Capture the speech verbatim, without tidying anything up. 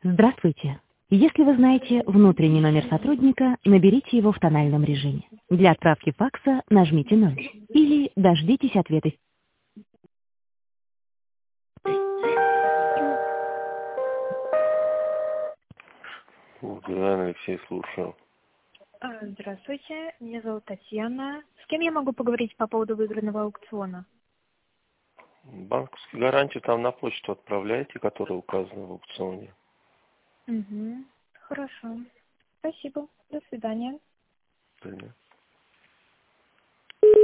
Здравствуйте. Если вы знаете внутренний номер сотрудника, наберите его в тональном режиме. Для отправки факса нажмите ноль. Или дождитесь ответа. Гурген Алексей, слушаю. А, Здравствуйте, меня зовут Татьяна. С кем я могу поговорить по поводу выигранного аукциона? Банковскую гарантию там на почту отправляете, которая указана в аукционе. Угу. Хорошо. Спасибо. До свидания. Понятно.